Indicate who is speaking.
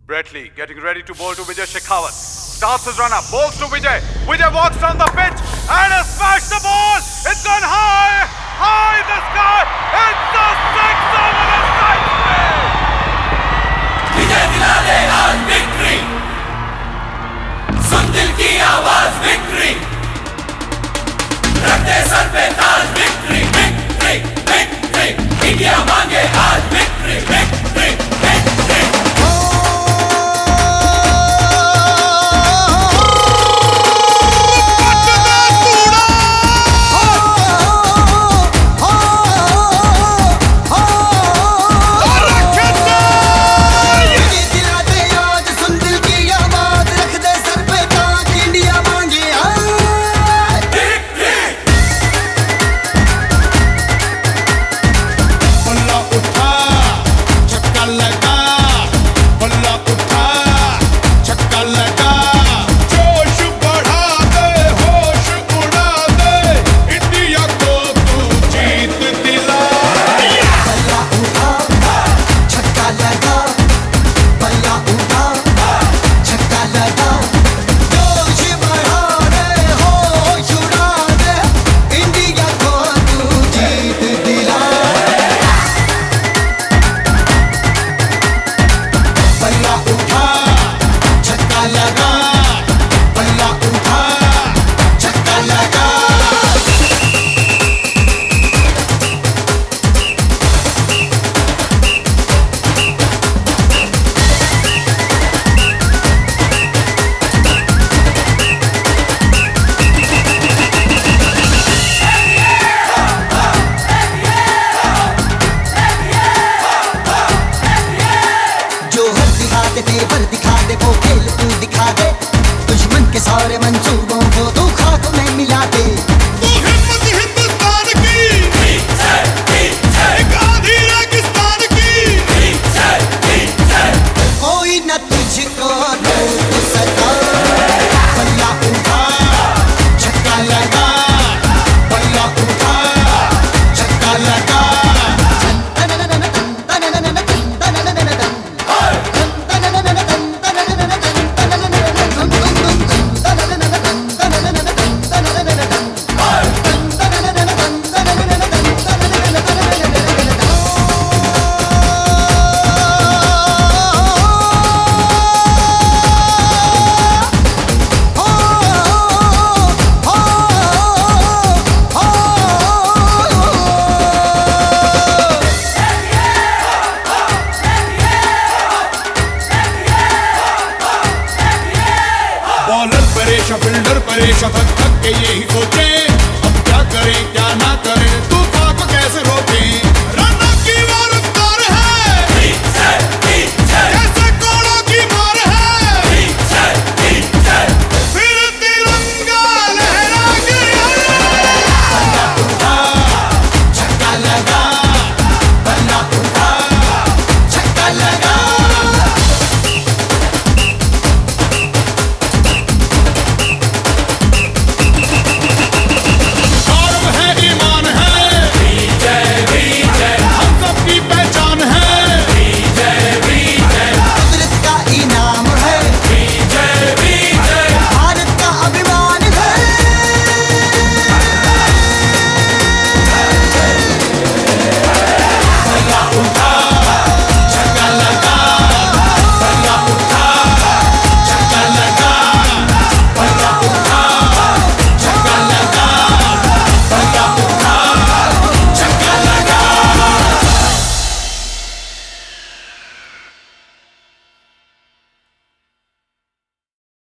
Speaker 1: Bradley getting ready to bowl to Vijay Shekhawat. Starts his run-up, bowls to Vijay. Vijay walks down the pitch and has smashed the ball. It's gone high, high in the sky. It's a six over the side play.
Speaker 2: विजय दिला दे आज victory, सुन दिल की आवाज victory, रख दे सर पे ताज विक्ट्री, विक्ट्री, विक्ट्री, इंडिया मांगे आज विक्ट्री, विक्ट्री, विक्ट्री।
Speaker 3: तेवर दिखा दे, वो खेल तू दिखा दे, दुश्मन के सारे मंसूबों को तू खाक में मिला दे।
Speaker 4: तू हिम्मत हिंदुस्तान की, एक आधी रेगिस्तान की,
Speaker 3: कोई न तुझको रोक सका। बल्ला उठा, छक्का लगा, बल्ला उठा, छक्का लगा।
Speaker 4: बॉलर परेशान, फील्डर परेशान, थक थक के यही सोचे